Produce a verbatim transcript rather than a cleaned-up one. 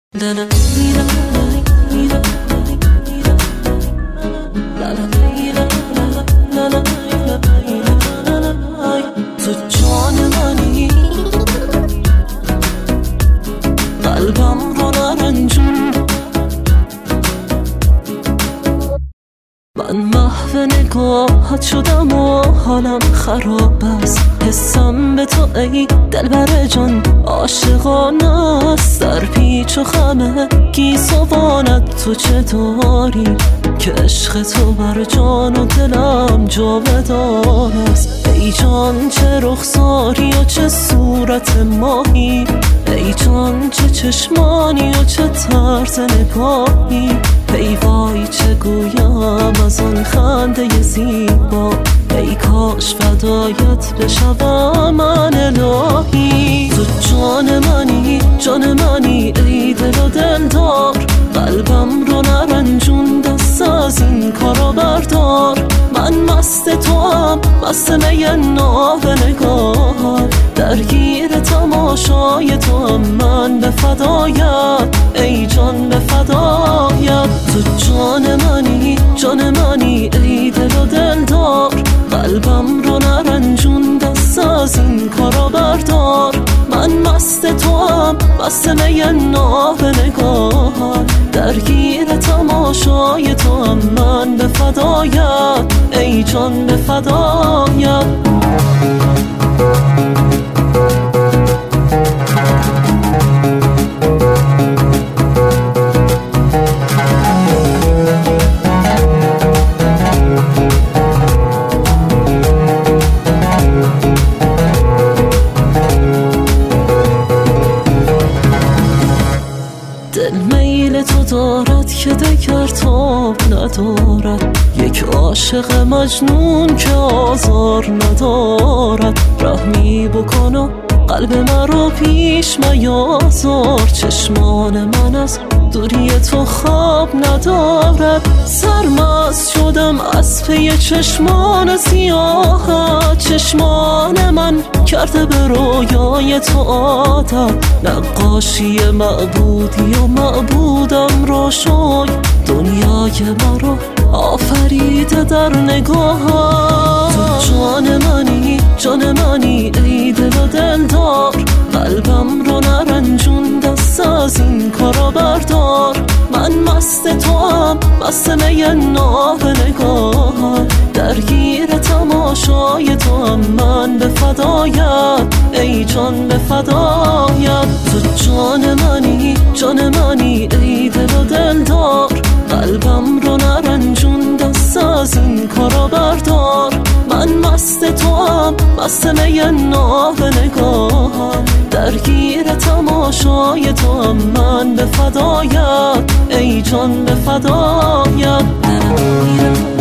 تو جان منی، قلبم رو نرنجون، من محو نگاهت شدم و حالم خراب است. حسم به تو ای دلبر جان عاشقانه است. در پیچ و خمه گیسوانت تو چه داری که عشق تو بر جان و دلم جاودان است. ای جان چه رخساری و چه صورت ماهی، ای جان چه چشمانی و چه طرز نگاهی. ای وای چه گویم از آن خنده زیبا، ای کاش فدایت بشوم من الهی. تو جان منی، جان منی، ای دل و دلدار، قلبم رو نرنجون، دست از این کارا بردار. من مست تو هم، مست می ناب نگاه، درگیر تماشای تو هم من به فدایت، ای جان به فدایت. تو جان منی، جان منی، ای دل و دلدار، قلبم رو نرنجون، دست از این کارا بردار. من مست تو هم، مست می ناب نگاه، درگیر تماشای تو هم من به فدایت، ای جان به فدایت. دل میل تو دارد که دگر تاب ندارد، یک عاشق مجنون که آزار ندارد. رحمی بکن و قلب مرا پیش میازار، چشمان من از دوری تو خواب ندارد. سرمست شدم از پی چشمان سیاهت، چشمان من کرده به رویای تو عادت. نقاشی معبودی و معبودم رو شوی، دنیای مرا آفریده در نگاهت. تو جان منی، جان منی، ای دل و دلدار، قلبم رو نرنجون، دست از این کارا بردار. من مست تو هم، مست می ناب نگاه، درگیر تماشای تو هم من به فدایت، ای جان به فدایت. تو جان منی، جان منی، ای دل و دلدار، قلبم رو نرنجون، دست از این کارا بردار. من مست تو هم، مست می ناب نگاه، درگیر تماشای تو هم من به فدایت، ای جان به فدایت.